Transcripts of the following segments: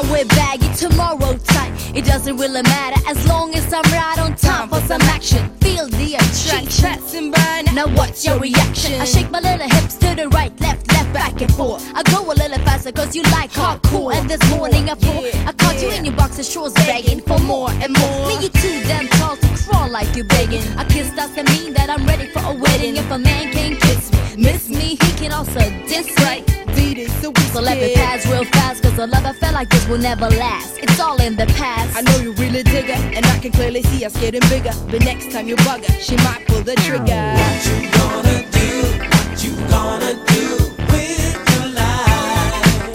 wear baggy, tomorrow tight. It doesn't really matter as long as I'm right on time for some action. Feel the attraction. Now what's your reaction? I shake my little hips to the right, left, back and forth. I go a little faster cause you like hardcore. And this morning I caught you in your boxer shorts begging for more and more. Me, you too damn tall to crawl like you begging. A kiss doesn't mean that I'm ready for a wedding. If a man can't kiss me, miss me, he can also diss right. So let me pass real fast, cause a love affair like this will never last. It's all in the past. I know you really dig her, and I can clearly see us getting bigger. But next time you bug her, she might pull the trigger. What you gonna do? What you gonna do with your life?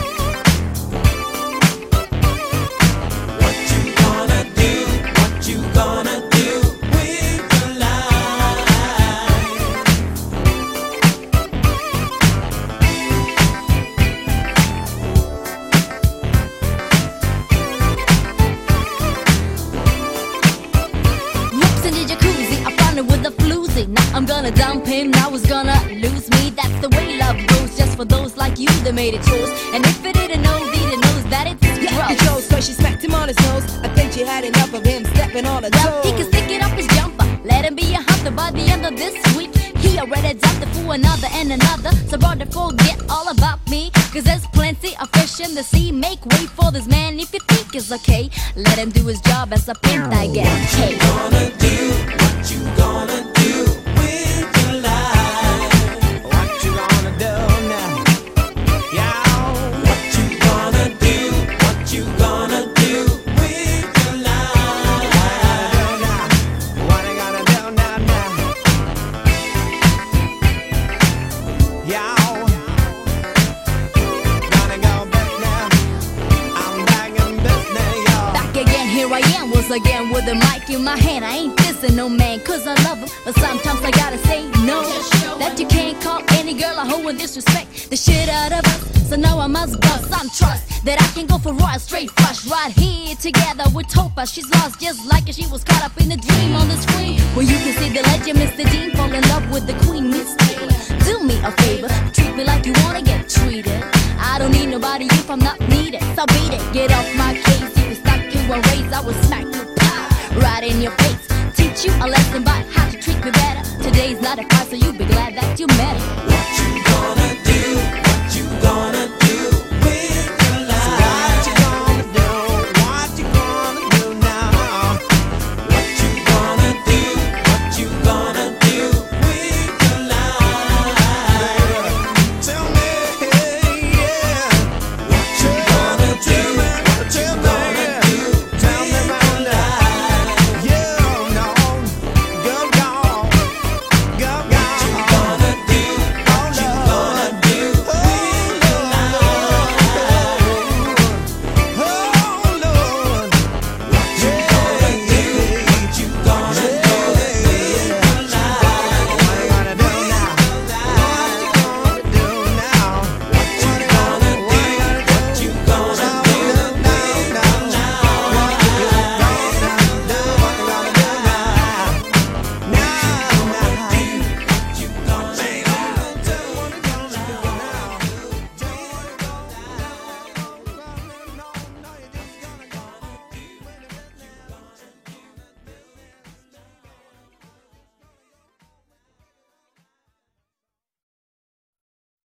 What you gonna do? What you gonna do with your life? Lips in the jacuzzi, I found it with a floozy. Now I'm gonna dump him, now he's gonna lose me. That's the way love goes, just for those like you that made it yours. And if it didn't know, didn't knows that it's Yeah, gross. he chose, so she smacked him on his nose. I think she had enough of him stepping on her Well, toes. he can stick it up his jumper, let him be a hunter by the end of this week. He already dumped it for another and another. So brother, forget all about me, cause there's plenty of fish in the sea. Make way for this man if you think it's okay. Let him do his job as a pimp, I guess. Hey. Gonna do? What you gonna do with your life? What you gonna do now? Yeah. What you gonna do? What you gonna do with your life? What I gotta do now? Yeah. Gonna go back now. I'm back in business, y'all. Back again, here I am, once again with the mic in my hand. I ain't dissing no man, cause I love him, but sometimes I gotta say no. That you can't call any girl a hoe and disrespect the shit out of us. So now I must bust some trust that I can go for royal straight flush right here together with Topa. She's lost just like her, she was caught up in a dream on the screen where you can see the legend Mr. Dean fall in love with the queen Miss Taylor. Do me a favor, treat me like you wanna get treated. I don't need nobody if I'm not needed, so beat it, get off my case. If you stuck in one race, I will smack you pow, right in your face. Teach you a lesson about how to treat me better. Today's not a fight, so you be glad that you met it.